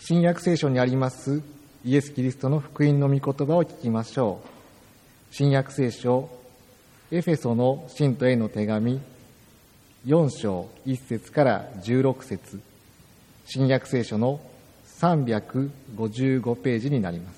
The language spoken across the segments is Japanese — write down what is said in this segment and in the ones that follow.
新約聖書にありますイエス・キリストの福音の御言葉を聞きましょう。新約聖書エフェソの信徒への手紙4章1節から16節、新約聖書の355ページになります。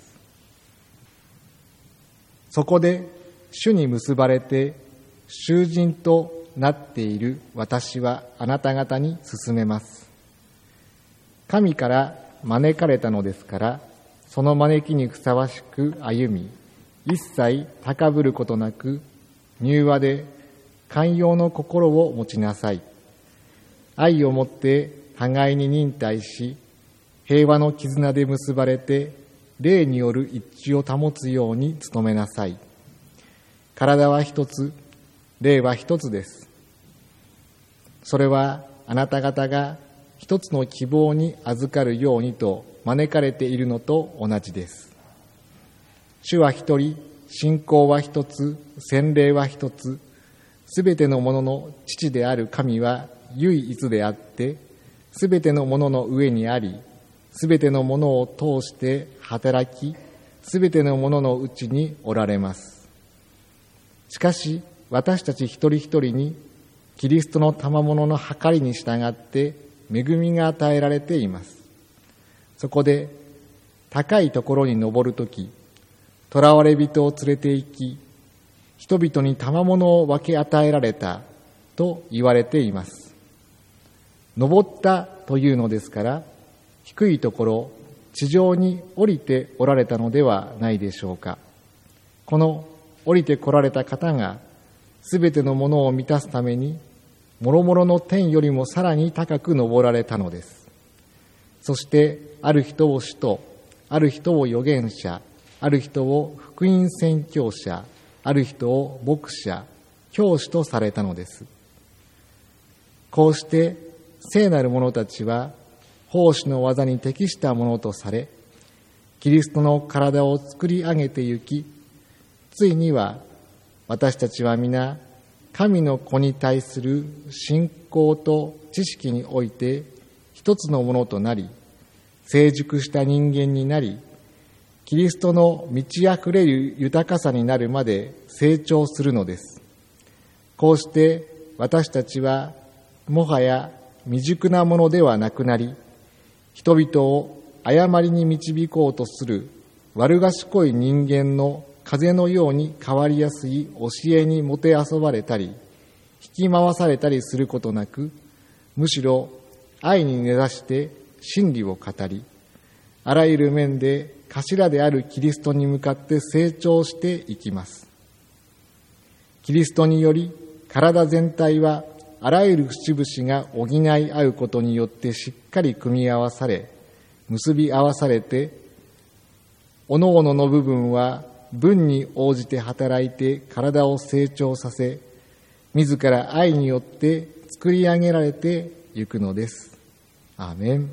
そこで主に結ばれて囚人となっている私はあなた方に勧めます。神から招かれたのですから、その招きにふさわしく歩み、一切高ぶることなく柔和で寛容の心を持ちなさい。愛をもって互いに忍耐し、平和の絆で結ばれて霊による一致を保つように努めなさい。体は一つ、霊は一つです。それはあなた方が一つの希望に預かるようにと招かれているのと同じです。主は一人、信仰は一つ、洗礼は一つ、すべてのものの父である神は唯一であって、すべてのものの上にあり、すべてのものを通して働き、すべてのもののうちにおられます。しかし、私たち一人一人に、キリストの賜物の計りに従って恵みが与えられています。そこで、高いところに登るとき、囚われ人を連れて行き、人々に賜物を分け与えられたと言われています。登ったというのですから、低いところ、地上に降りておられたのではないでしょうか。この降りて来られた方が、すべてのものを満たすために、もろもろの天よりもさらに高く登られたのです。そして、ある人を使徒、ある人を預言者、ある人を福音宣教者、ある人を牧者、教師とされたのです。こうして聖なる者たちは奉仕の技に適したものとされ、キリストの体を作り上げてゆき、ついには私たちは皆神の子に対する信仰と知識において一つのものとなり、成熟した人間になり、キリストの満ち溢れる豊かさになるまで成長するのです。こうして私たちはもはや未熟なものではなくなり、人々を誤りに導こうとする悪賢い人間の風のように変わりやすい教えにもてあそばれたり、引き回されたりすることなく、むしろ愛に根ざして真理を語り、あらゆる面で頭であるキリストに向かって成長していきます。キリストにより体全体はあらゆる節々が補い合うことによってしっかり組み合わされ、結び合わされて、各々の部分は分に応じて働いて体を成長させ、自ら愛によって作り上げられてゆくのです。アーメン。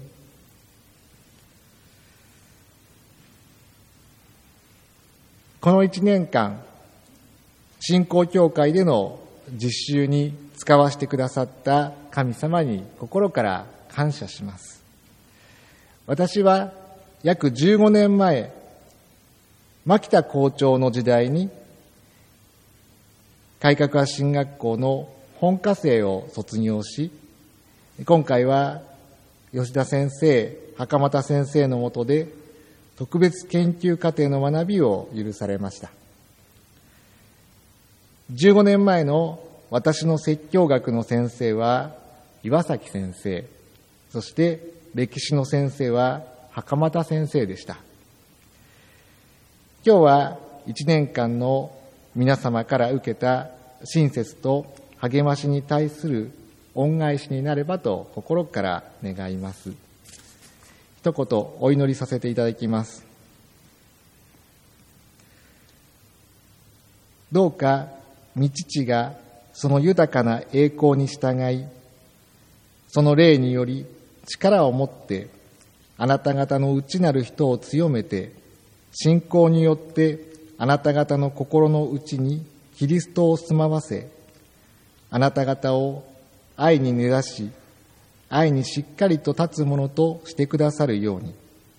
この1年間、信仰教会での実習に使わせてくださった神様に心から感謝します。私は約15年前、牧田校長の時代に改革派神学校の本科生を卒業し、今回は吉田先生、袴田先生の下で特別研究課程の学びを許されました。15年前の私の説教学の先生は岩崎先生、そして歴史の先生は袴田先生でした。今日は1年間の皆様から受けた親切と励ましに対する恩返しになればと心から願います。一言お祈りさせていただきます。どうか御父がその豊かな栄光に従い、その霊により力を持ってあなた方の内なる人を強めて、信仰によってあなた方の心の内にキリストを住まわせ、あなた方を愛に根ざし、愛にしっかりと立つものとしてくださるように、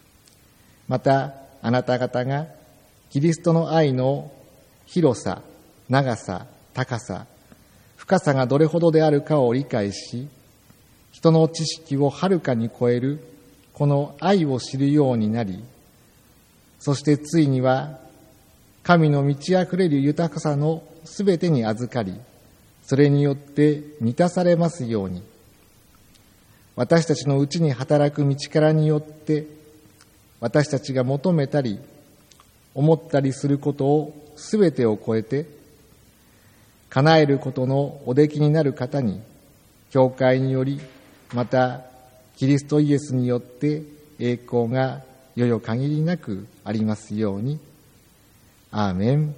またあなた方がキリストの愛の広さ、長さ、高さ、深さがどれほどであるかを理解し、人の知識をはるかに超えるこの愛を知るようになり、そしてついには神の満ち溢れる豊かさのすべてに預かり、それによって満たされますように、私たちのうちに働く道からによって、私たちが求めたり思ったりすることをすべてを超えて、叶えることのおできになる方に、教会により、またキリストイエスによって栄光がよよ限りなくありますように。アーメン。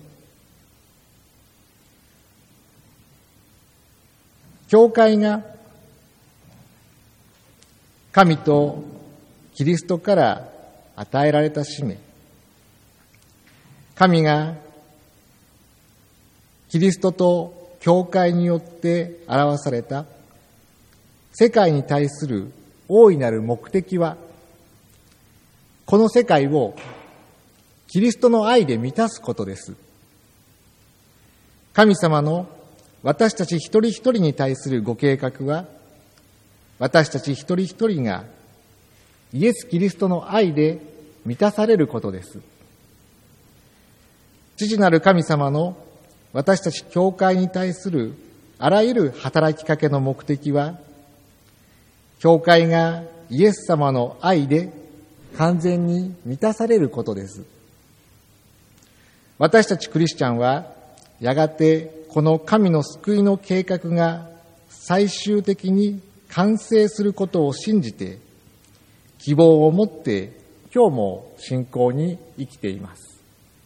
教会が神とキリストから与えられた使命、神がキリストと教会によって表された世界に対する大いなる目的は、この世界をキリストの愛で満たすことです。神様の私たち一人一人に対するご計画は、私たち一人一人がイエス・キリストの愛で満たされることです。父なる神様の私たち教会に対するあらゆる働きかけの目的は、教会がイエス様の愛で完全に満たされることです。私たちクリスチャンは、やがてこの神の救いの計画が最終的に完成することを信じて、希望を持って今日も信仰に生きています。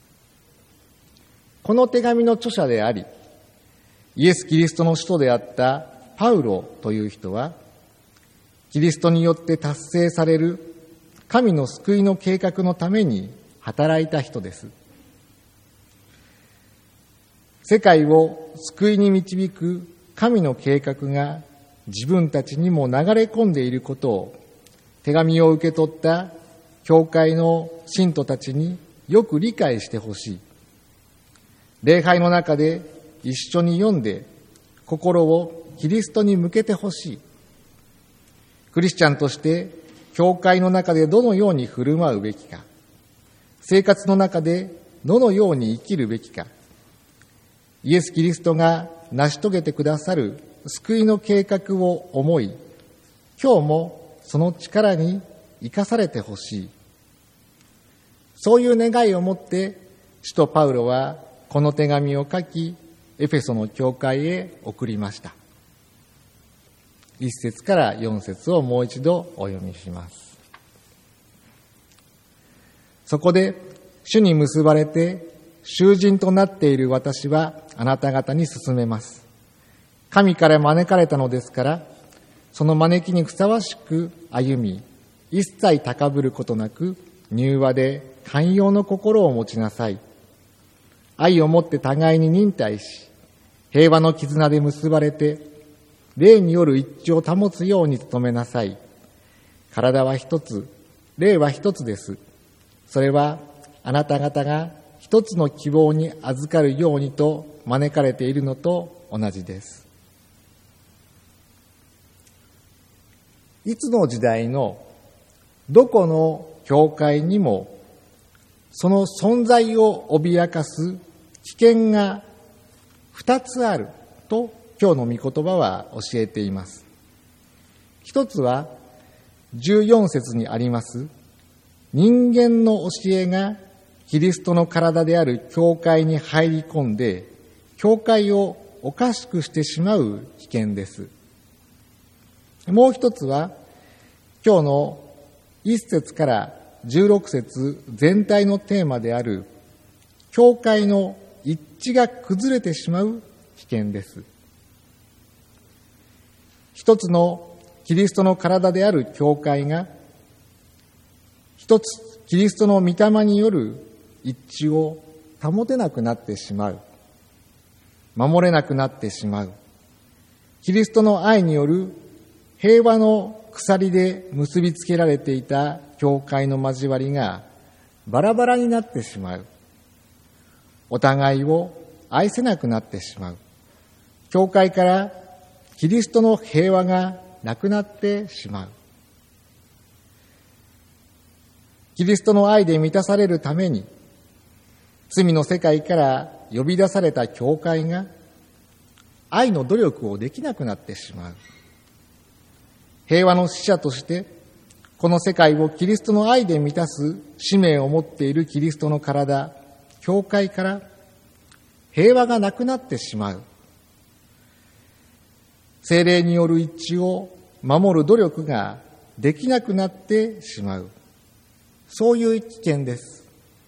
この手紙の著者であり、イエス・キリストの使徒であったパウロという人は、キリストによって達成される神の救いの計画のために働いた人です。世界を救いに導く神の計画が自分たちにも流れ込んでいることを、手紙を受け取った教会の信徒たちによく理解してほしい。礼拝の中で一緒に読んで心をキリストに向けてほしい。クリスチャンとして教会の中でどのように振る舞うべきか、生活の中でどのように生きるべきか、イエス・キリストが成し遂げてくださる救いの計画を思い、今日もその力に生かされてほしい。そういう願いを持って使徒パウロはこの手紙を書き、エフェソの教会へ送りました。1節から4節をもう一度お読みします。そこで主に結ばれて囚人となっている私はあなた方に勧めます。神から招かれたのですから、その招きにふさわしく歩み、一切高ぶることなく、柔和で寛容の心を持ちなさい。愛をもって互いに忍耐し、平和の絆で結ばれて、霊による一致を保つように努めなさい。体は一つ、霊は一つです。それはあなた方が一つの希望に預かるようにと招かれているのと同じです。いつの時代のどこの教会にもその存在を脅かす危険が2つあると今日の御言葉は教えています。一つは14節にあります人間の教えがキリストの体である教会に入り込んで教会をおかしくしてしまう危険です。もう一つは今日の1節から16節全体のテーマである教会の一致が崩れてしまう危険です。一つのキリストの体である教会が一つキリストの御霊による一致を保てなくなってしまう、守れなくなってしまう、キリストの愛による平和の鎖で結びつけられていた教会の交わりがバラバラになってしまう。お互いを愛せなくなってしまう。教会からキリストの平和がなくなってしまう。キリストの愛で満たされるために、罪の世界から呼び出された教会が愛の努力をできなくなってしまう。平和の使者としてこの世界をキリストの愛で満たす使命を持っているキリストの体、教会から平和がなくなってしまう。聖霊による一致を守る努力ができなくなってしまう。そういう危険です。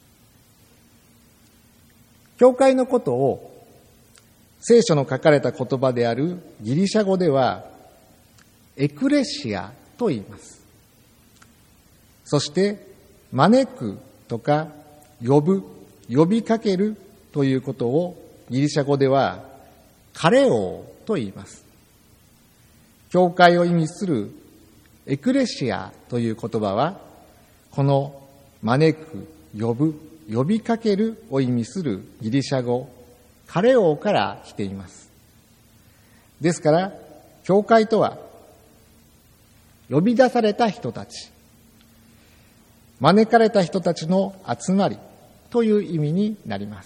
教会のことを聖書の書かれた言葉であるギリシャ語ではエクレシアと言います。そして招くとか呼ぶ、呼びかけるということをギリシャ語ではカレオと言います。教会を意味するエクレシアという言葉はこの招く、呼ぶ、呼びかけるを意味するギリシャ語カレオから来ています。ですから教会とは呼び出された人たち、招かれた人たちの集まりという意味になります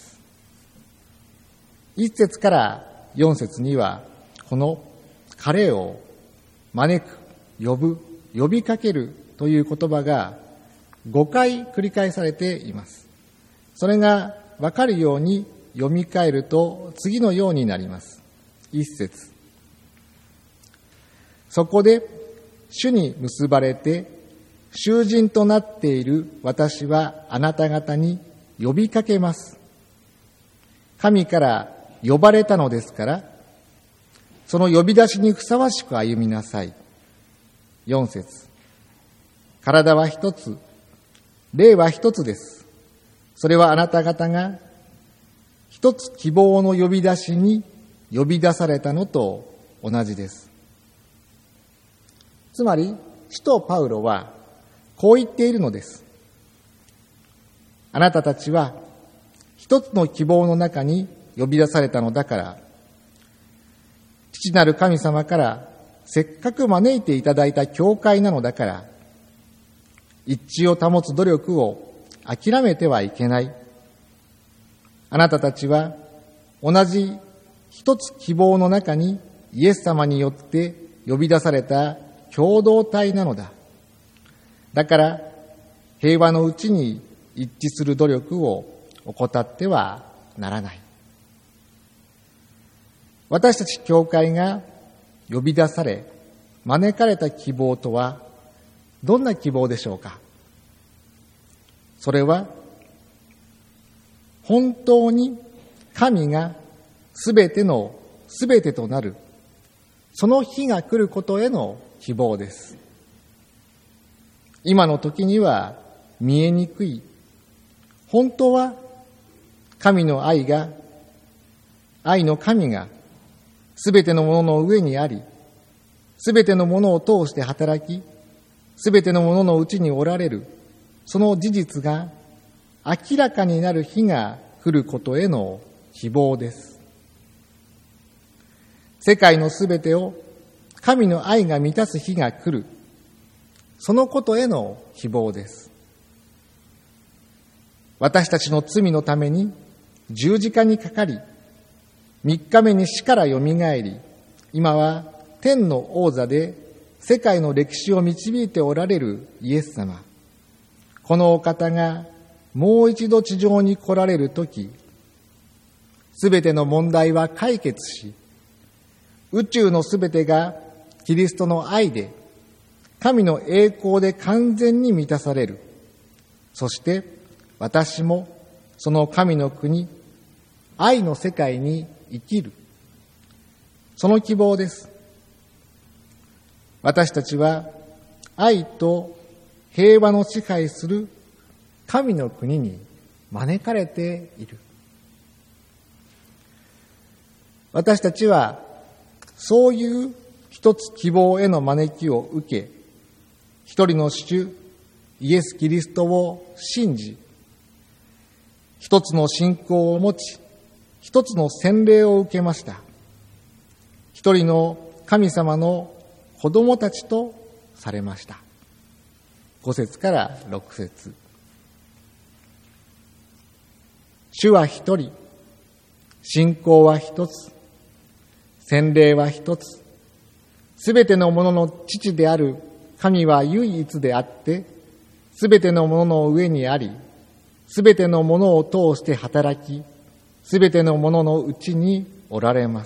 。1節から4節にはこのカレオ、招く、呼ぶ、呼びかけるという言葉が5回繰り返されています。それがわかるように読み替えると次のようになります。1節。そこで主に結ばれて囚人となっている私はあなた方に呼びかけます。神から呼ばれたのですから、その呼び出しにふさわしく歩みなさい。4節。体は一つ、霊は一つです。それはあなた方が一つ希望の呼び出しに呼び出されたのと同じです。つまり、使徒パウロはこう言っているのです。あなたたちは一つの希望の中に呼び出されたのだから、父なる神様からせっかく招いていただいた教会なのだから、一致を保つ努力を諦めてはいけない。あなたたちは同じ一つ希望の中にイエス様によって呼び出された共同体なのだ。だから平和のうちに一致する努力を怠ってはならない。私たち教会が呼び出され招かれた希望とはどんな希望でしょうか。それは本当に神がすべてのすべてとなるその日が来ることへの希望です。今の時には見えにくい、本当は神の愛の神がすべてのものの上にあり、すべてのものを通して働き、すべてのもののうちにおられる、その事実が明らかになる日が来ることへの希望です。世界のすべてを神の愛が満たす日が来る、そのことへの希望です。私たちの罪のために十字架にかかり、3日目に死からよみがえり、今は天の王座で世界の歴史を導いておられるイエス様。このお方がもう一度地上に来られるとき、すべての問題は解決し、宇宙のすべてがキリストの愛で、神の栄光で完全に満たされる。そして私もその神の国、愛の世界に生きる。その希望です。私たちは愛と平和の支配する神の国に招かれている。私たちはそういう一つ希望への招きを受け、一人の主イエス・キリストを信じ、 一つの信仰を持ち、一つの洗礼を受けました。一人の神様の子供たちとされました。5節から6節。主は一人、信仰は一つ、洗礼は一つ、すべてのものの父である神は唯一であって、すべてのものの上にあり、すべてのものを通して働き、すべてのもののうちにおられます。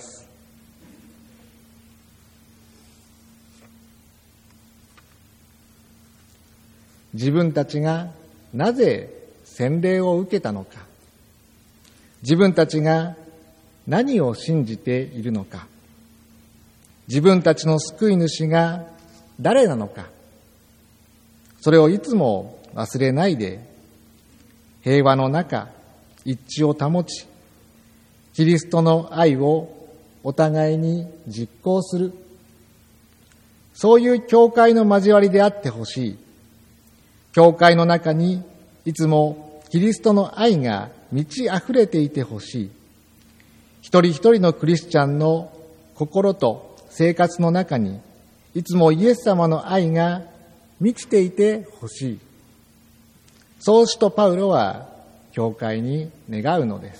自分たちがなぜ洗礼を受けたのか、自分たちが何を信じているのか、自分たちの救い主が誰なのか、それをいつも忘れないで、平和の中、一致を保ち、キリストの愛をお互いに実行する、そういう教会の交わりであってほしい。教会の中にいつもキリストの愛が満ち溢れていてほしい。一人一人のクリスチャンの心と生活の中にいつもイエス様の愛が満ちていてほしい。そう使徒パウロは教会に願うのです。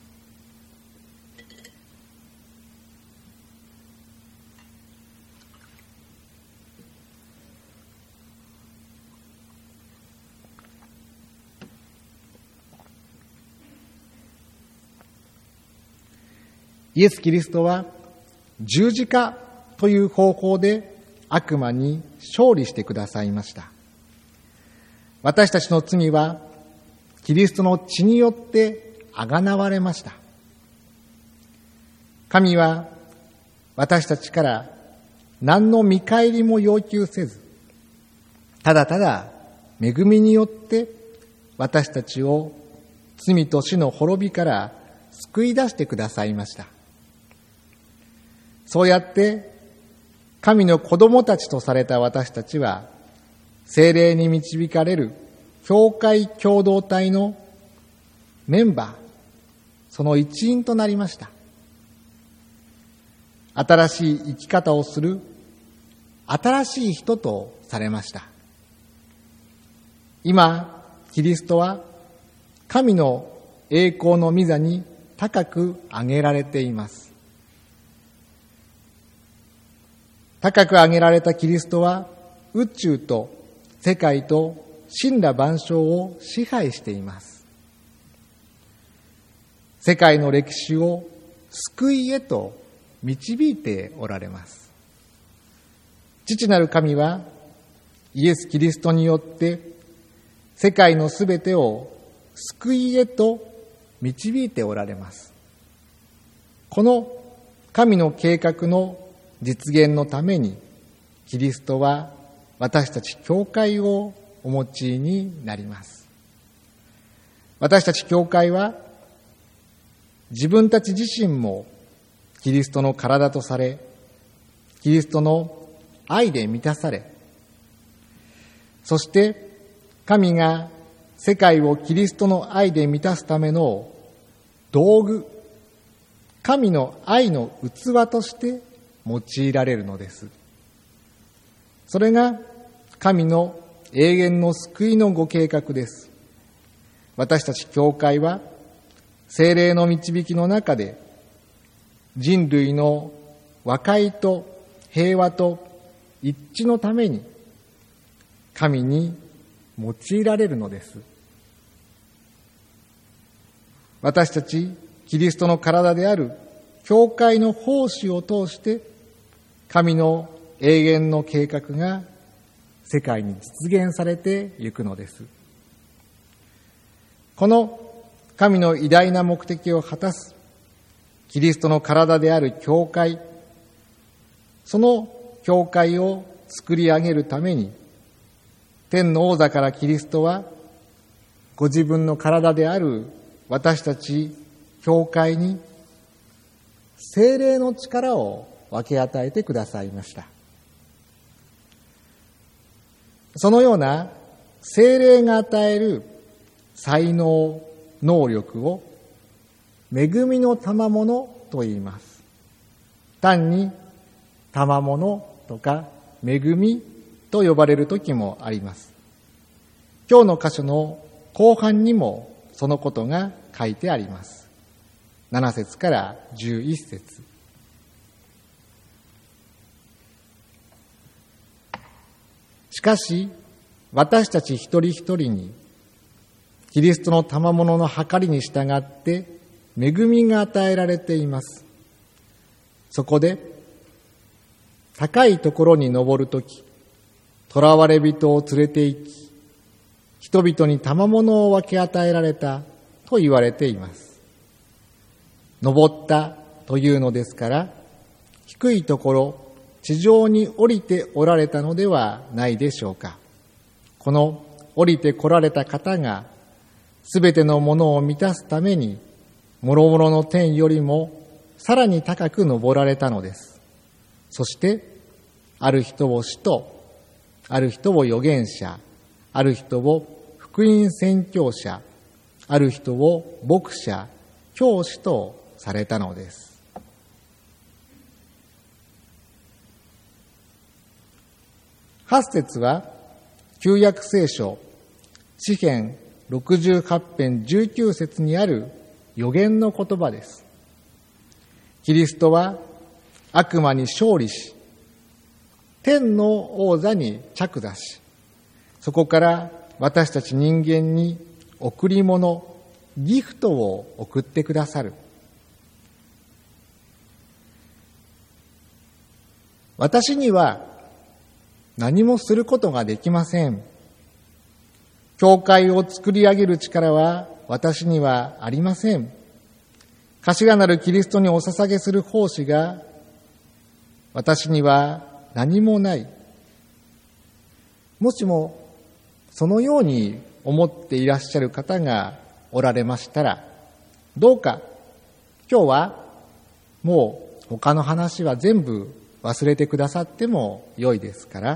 イエス・キリストは十字架という方法で悪魔に勝利してくださいました。私たちの罪はキリストの血によってあがなわれました。神は私たちから何の見返りも要求せず、ただただ恵みによって私たちを罪と死の滅びから救い出してくださいました。そうやって神の子供たちとされた私たちは、聖霊に導かれる教会共同体のメンバー、その一員となりました。新しい生き方をする新しい人とされました。今、キリストは神の栄光の御座に高く上げられています。高く上げられたキリストは宇宙と世界と神羅万象を支配しています。世界の歴史を救いへと導いておられます。父なる神はイエス・キリストによって世界のすべてを救いへと導いておられます。この神の計画の実現のためにキリストは私たち教会をお持ちになります。私たち教会は自分たち自身もキリストの体とされ、キリストの愛で満たされ、そして神が世界をキリストの愛で満たすための道具、神の愛の器として用いられるのです。それが神の永遠の救いのご計画です。私たち教会は聖霊の導きの中で人類の和解と平和と一致のために神に用いられるのです。私たちキリストの体である教会の奉仕を通して神の永遠の計画が世界に実現されていくのです。この神の偉大な目的を果たすキリストの体である教会、その教会を作り上げるために、天の王座からキリストはご自分の体である私たち教会に聖霊の力を分け与えてくださいました。そのような聖霊が与える才能、 能力を恵みの賜物と言います。単に賜物とか恵みと呼ばれる時もあります。今日の箇所の後半にもそのことが書いてあります。7節から11節。しかし私たち一人一人にキリストの賜物の計りに従って恵みが与えられています。そこで高いところに登るとき、囚われ人を連れて行き、人々に賜物を分け与えられたと言われています。登ったというのですから、低いところ、地上に降りておられたのではないでしょうか。この降りて来られた方が、すべてのものを満たすために、もろもろの天よりもさらに高く登られたのです。そして、ある人を使徒、ある人を預言者、ある人を福音宣教者、ある人を牧者、教師とされたのです。8節は旧約聖書詩編68編19節にある預言の言葉です。キリストは悪魔に勝利し、天の王座に着座し、そこから私たち人間に贈り物、ギフトを送ってくださる。私には何もすることができません。教会を作り上げる力は私にはありません。頭なるキリストにお捧げする奉仕が私には何もない。もしもそのように思っていらっしゃる方がおられましたら、どうか今日はもう他の話は全部忘れてくださっても良いですから、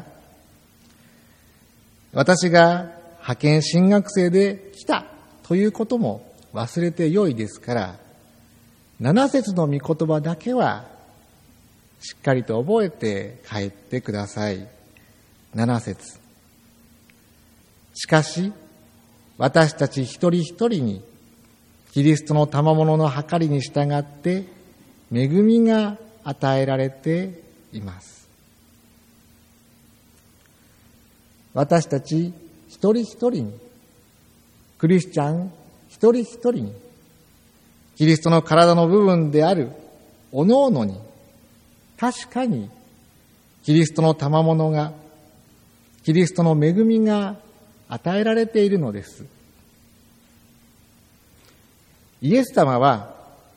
私が派遣神学生で来たということも忘れて良いですから、7節の御言葉だけはしっかりと覚えて帰ってください。7節。しかし私たち一人一人にキリストの賜物の計りに従って恵みが与えられています。私たち一人一人に、クリスチャン一人一人に、キリストの体の部分であるおのおのに、確かにキリストの賜物が、キリストの恵みが与えられているのです。イエス様は、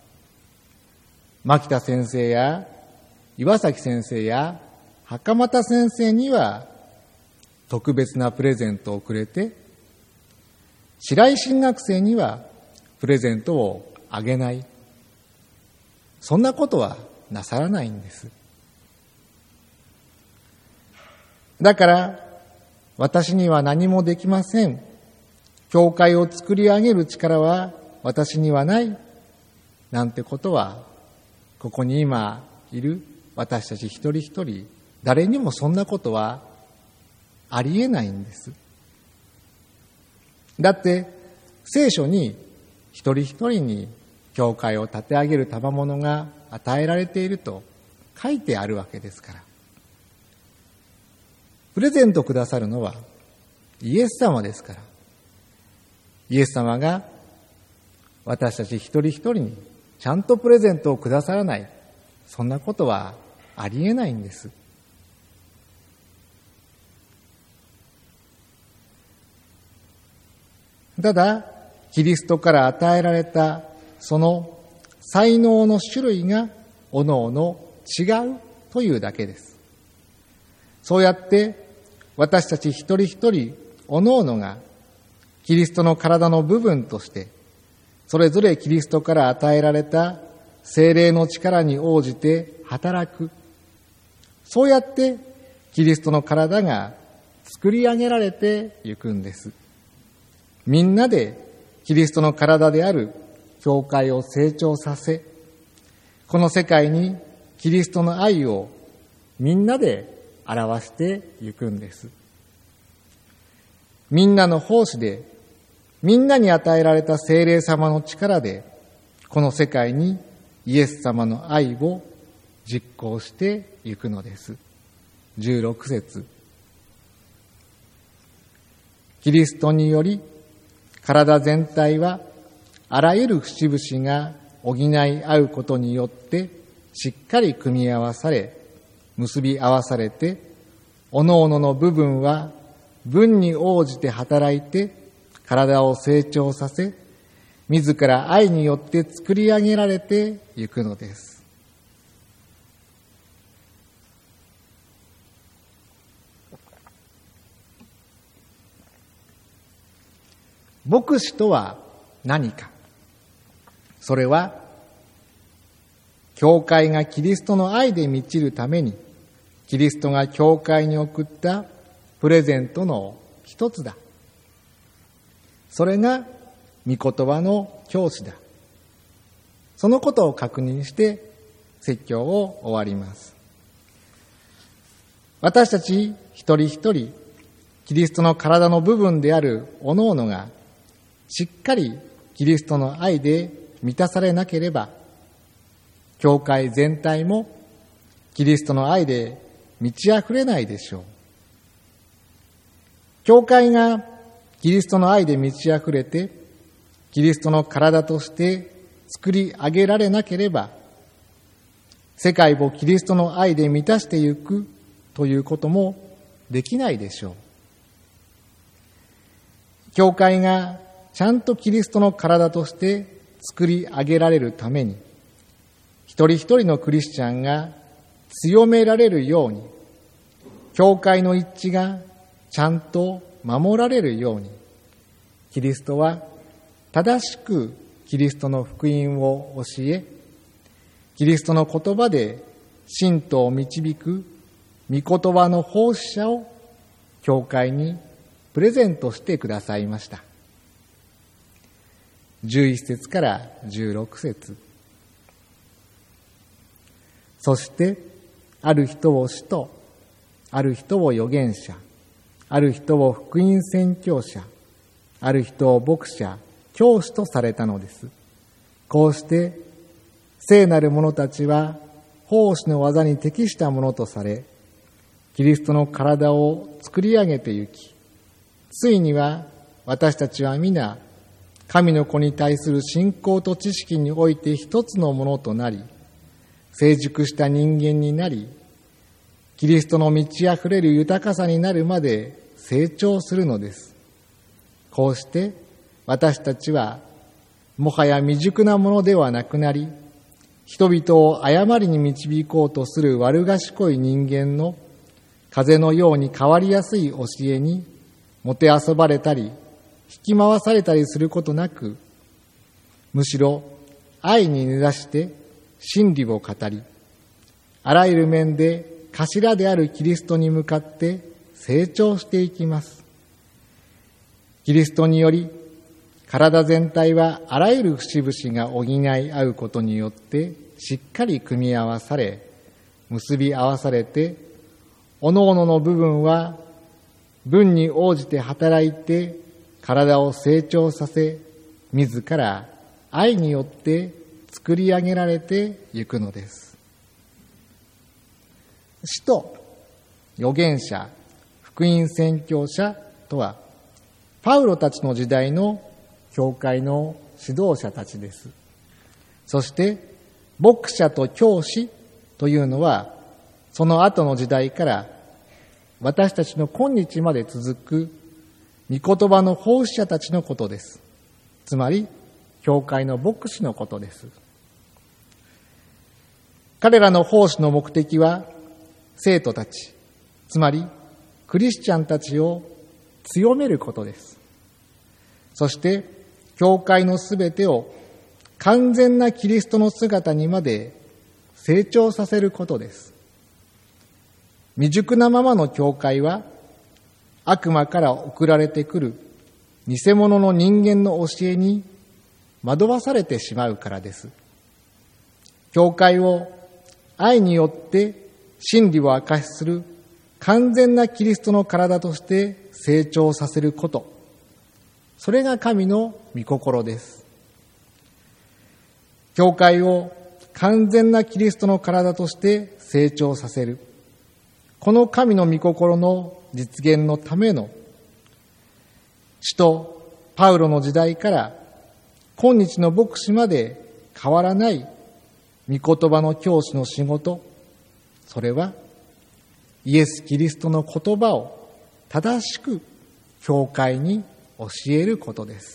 牧田先生や岩崎先生や袴田先生には特別なプレゼントをくれて、白井神学生にはプレゼントをあげない。そんなことはなさらないんです。だから私には何もできません。教会を作り上げる力は私にはない。なんてことは、ここに今いる私たち一人一人、誰にもそんなことはありえないんです。だって聖書に一人一人に教会を立て上げる賜物が与えられていると書いてあるわけですから。プレゼントくださるのはイエス様ですから。イエス様が私たち一人一人にちゃんとプレゼントをくださらない、そんなことはありえないんです。ただ、キリストから与えられたその才能の種類がおのおの違うというだけです。そうやって私たち一人一人おのおのがキリストの体の部分としてそれぞれキリストから与えられた聖霊の力に応じて働く。そうやってキリストの体が作り上げられていくんです。みんなでキリストの体である教会を成長させ、この世界にキリストの愛をみんなで表していくんです。みんなの奉仕で、みんなに与えられた聖霊様の力で、この世界にイエス様の愛を実行していくのです。16節。キリストにより、体全体はあらゆる節々が補い合うことによってしっかり組み合わされ、結び合わされて、おのおのの部分は分に応じて働いて体を成長させ、自ら愛によって作り上げられていくのです。牧師とは何か。それは、教会がキリストの愛で満ちるために、キリストが教会に送ったプレゼントの一つだ。それが、御言葉の教師だ。そのことを確認して、説教を終わります。私たち一人一人、キリストの体の部分であるおのおのが、しっかりキリストの愛で満たされなければ、教会全体もキリストの愛で満ち溢れないでしょう。教会がキリストの愛で満ち溢れて、キリストの体として作り上げられなければ、世界をキリストの愛で満たしてゆくということもできないでしょう。教会がちゃんとキリストの体として作り上げられるために、一人一人のクリスチャンが強められるように、教会の一致がちゃんと守られるように、キリストは正しくキリストの福音を教え、キリストの言葉で信徒を導く御言葉の奉仕者を教会にプレゼントしてくださいました。11節から16節。そして、ある人を使徒、ある人を預言者、ある人を福音宣教者、ある人を牧者、教師とされたのです。こうして、聖なる者たちは奉仕の技に適したものとされ、キリストの体を作り上げてゆき、ついには私たちは皆、神の子に対する信仰と知識において一つのものとなり、成熟した人間になり、キリストの満ち溢れる豊かさになるまで成長するのです。こうして私たちはもはや未熟なものではなくなり、人々を誤りに導こうとする悪賢い人間の風のように変わりやすい教えにもてあそばれたり、引き回されたりすることなく、むしろ愛に根ざして真理を語り、あらゆる面で頭であるキリストに向かって成長していきます。キリストにより、体全体はあらゆる節々が補い合うことによってしっかり組み合わされ、結び合わされて、おのおのの部分は分に応じて働いて体を成長させ、自ら愛によって作り上げられていくのです。使徒、預言者、福音宣教者とは、パウロたちの時代の教会の指導者たちです。そして、牧者と教師というのは、その後の時代から私たちの今日まで続く御言葉の奉仕者たちのことです。つまり、教会の牧師のことです。彼らの奉仕の目的は、生徒たち、つまり、クリスチャンたちを強めることです。そして、教会のすべてを完全なキリストの姿にまで成長させることです。未熟なままの教会は、悪魔から送られてくる偽物の人間の教えに惑わされてしまうからです。教会を愛によって真理を明かしする完全なキリストの体として成長させること、それが神の御心です。教会を完全なキリストの体として成長させる、この神の御心の実現のための、使徒パウロの時代から今日の牧師まで変わらない御言葉の教師の仕事、それはイエス・キリストの言葉を正しく教会に教えることです。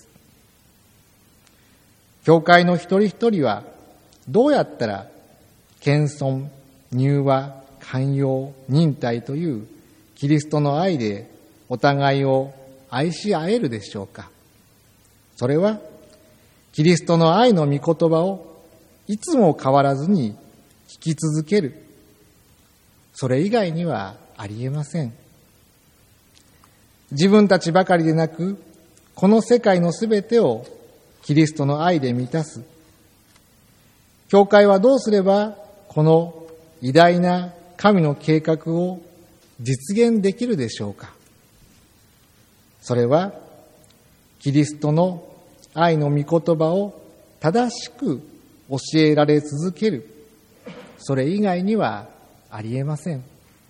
教会の一人一人はどうやったら謙遜、柔和、寛容、忍耐というキリストの愛でお互いを愛し合えるでしょうか。それはキリストの愛の御言葉をいつも変わらずに聞き続ける、それ以外にはありえません。自分たちばかりでなく、この世界のすべてをキリストの愛で満たす。教会はどうすればこの偉大な神の計画を実現できるでしょうか。それはキリストの愛の御言葉を正しく教えられ続ける、それ以外にはありえません。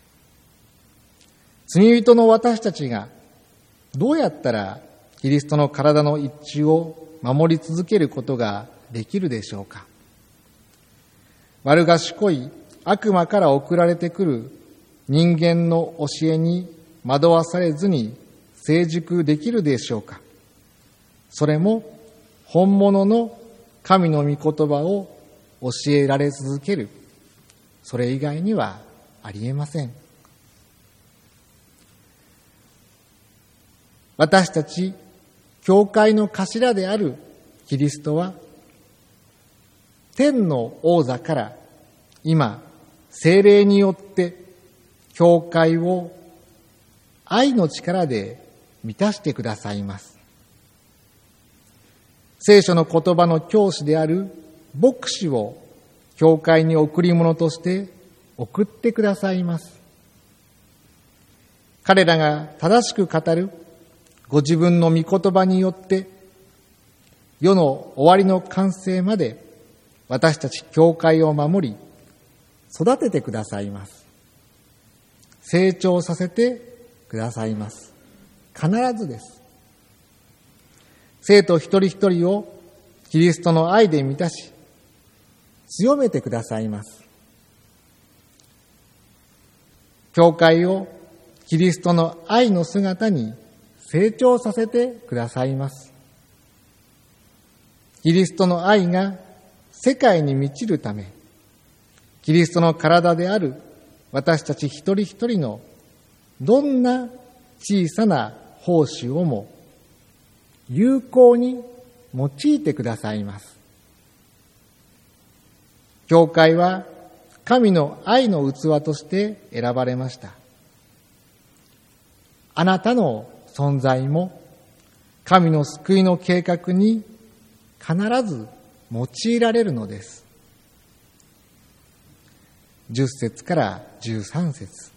罪人の私たちがどうやったらキリストの体の一致を守り続けることができるでしょうか。悪賢い悪魔から送られてくる人間の教えに惑わされずに成熟できるでしょうか。それも本物の神の御言葉を教えられ続ける、それ以外にはありえません。私たち教会の頭であるキリストは、天の王座から今聖霊によって教会を愛の力で満たしてくださいます。聖書の言葉の教師である牧師を教会に贈り物として送ってくださいます。彼らが正しく語るご自分の御言葉によって世の終わりの完成まで私たち教会を守り育ててくださいます。成長させてくださいます。必ずです。生徒一人一人をキリストの愛で満たし強めてくださいます。教会をキリストの愛の姿に成長させてくださいます。キリストの愛が世界に満ちるため、キリストの体である私たち一人一人のどんな小さな奉仕をも有効に用いてくださいます。教会は神の愛の器として選ばれました。あなたの存在も神の救いの計画に必ず用いられるのです。10節から13節。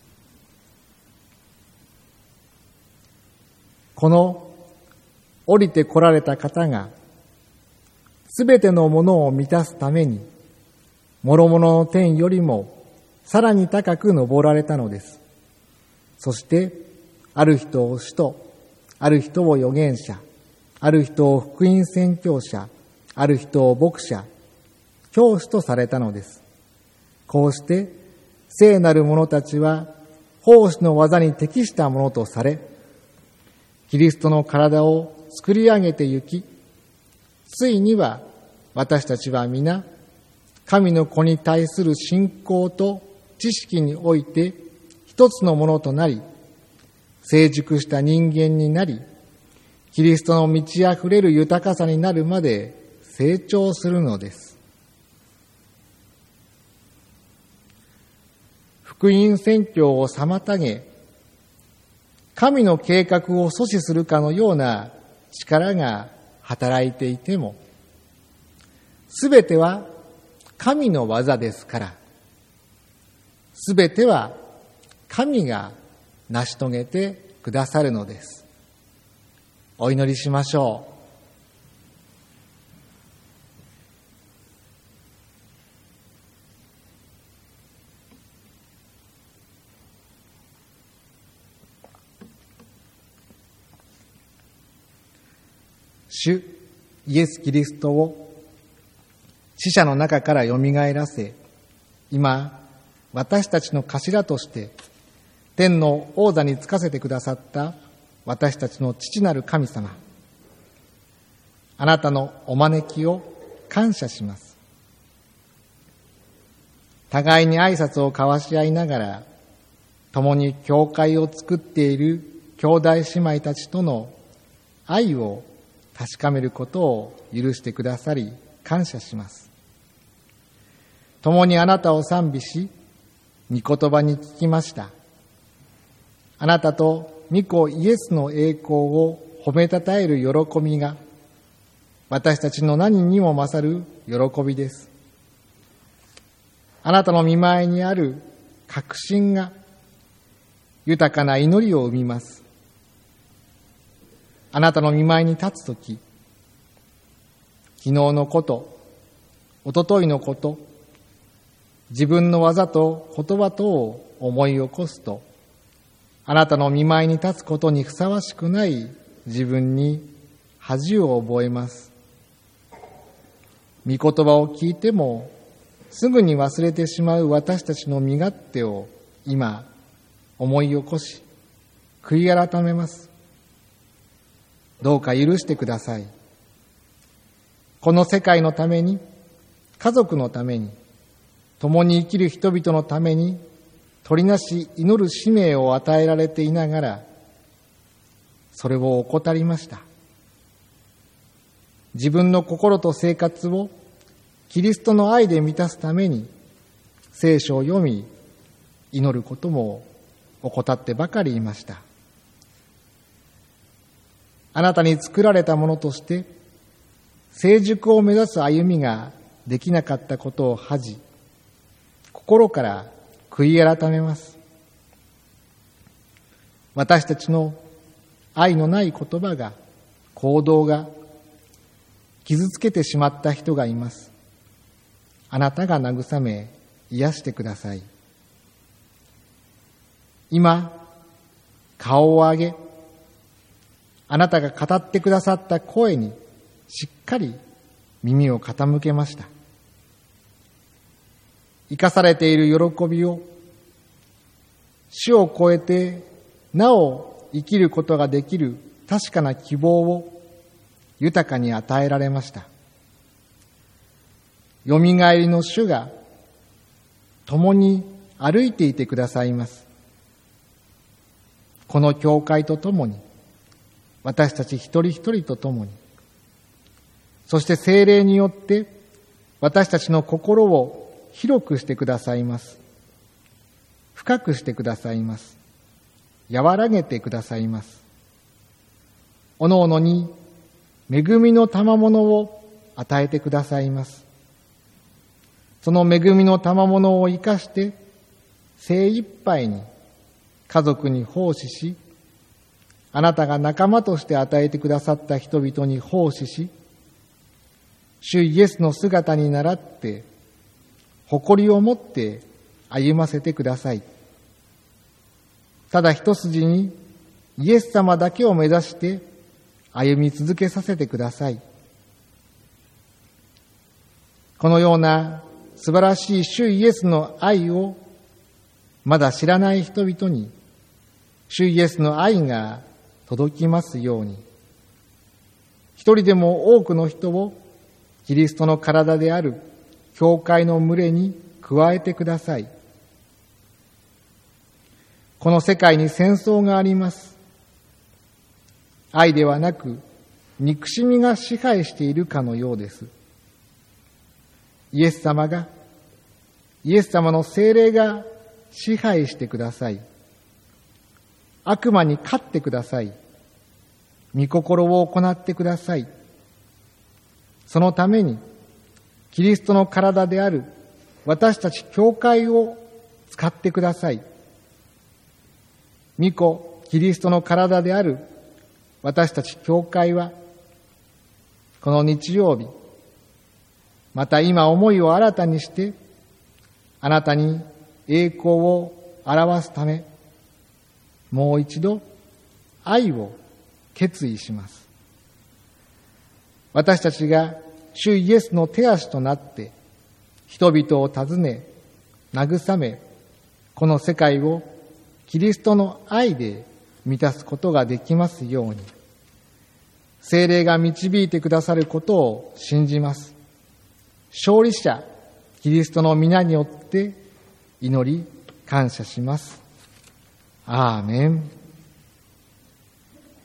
この降りて来られた方がすべてのものを満たすために諸々の天よりもさらに高く登られたのです。そしてある人を使徒、ある人を預言者、ある人を福音宣教者、ある人を牧者、教師とされたのです。こうして聖なる者たちは奉仕の技に適したものとされ、キリストの体を作り上げてゆき、ついには私たちは皆神の子に対する信仰と知識において一つのものとなり、成熟した人間になり、キリストの満ち溢れる豊かさになるまで成長するのです。福音宣教を妨げ、神の計画を阻止するかのような力が働いていても、すべては神の技ですから、すべては神が成し遂げてくださるのです。お祈りしましょう。主イエス・キリストを死者の中からよみがえらせ、今私たちの頭として天の王座につかせてくださった私たちの父なる神様、あなたのお招きを感謝します。互いに挨拶を交わし合いながら、共に教会を作っている兄弟姉妹たちとの愛を確かめることを許してくださり感謝します。共にあなたを賛美し、御言葉に聞きました。あなたと御子イエスの栄光を褒めたたえる喜びが、私たちの何にも勝る喜びです。あなたの御前にある確信が豊かな祈りを生みます。あなたの御前に立つとき、昨日のこと、おとといのこと、自分の技と言葉とを思い起こすと、あなたの御前に立つことにふさわしくない自分に恥を覚えます。御言葉を聞いてもすぐに忘れてしまう私たちの身勝手を今思い起こし、悔い改めます。どうか許してください。この世界のために、家族のために、共に生きる人々のために、取りなし祈る使命を与えられていながら、それを怠りました。自分の心と生活をキリストの愛で満たすために、聖書を読み、祈ることも怠ってばかりいました。あなたに作られたものとして、成熟を目指す歩みができなかったことを恥じ、心から悔い改めます。私たちの愛のない言葉が、行動が傷つけてしまった人がいます。あなたが慰め、癒してください。今、顔を上げ、あなたが語ってくださった声にしっかり耳を傾けました。生かされている喜びを、死を超えてなお生きることができる確かな希望を豊かに与えられました。よみがえりの主が共に歩いていてくださいます。この教会とともに、私たち一人一人とともに、そして聖霊によって私たちの心を広くしてくださいます。深くしてくださいます。和らげてくださいます。おのおのに恵みの賜物を与えてくださいます。その恵みの賜物を生かして精一杯に家族に奉仕し、あなたが仲間として与えてくださった人々に奉仕し、主イエスの姿に倣って誇りを持って歩ませてください。ただ一筋にイエス様だけを目指して歩み続けさせてください。このような素晴らしい主イエスの愛をまだ知らない人々に、主イエスの愛が届きますように、一人でも多くの人をキリストの体である教会の群れに加えてください。この世界に戦争があります。愛ではなく憎しみが支配しているかのようです。イエス様の聖霊が支配してください。悪魔に勝ってください。 御心を行ってください。そのために、キリストの体である私たち教会を使ってください。御子キリストの体である私たち教会は、この日曜日、また今思いを新たにして、あなたに栄光を表すため、もう一度愛を決意します。私たちが主イエスの手足となって、人々を訪ね、慰め、この世界をキリストの愛で満たすことができますように、聖霊が導いてくださることを信じます。勝利者、キリストの皆によって祈り、感謝します。アーメン。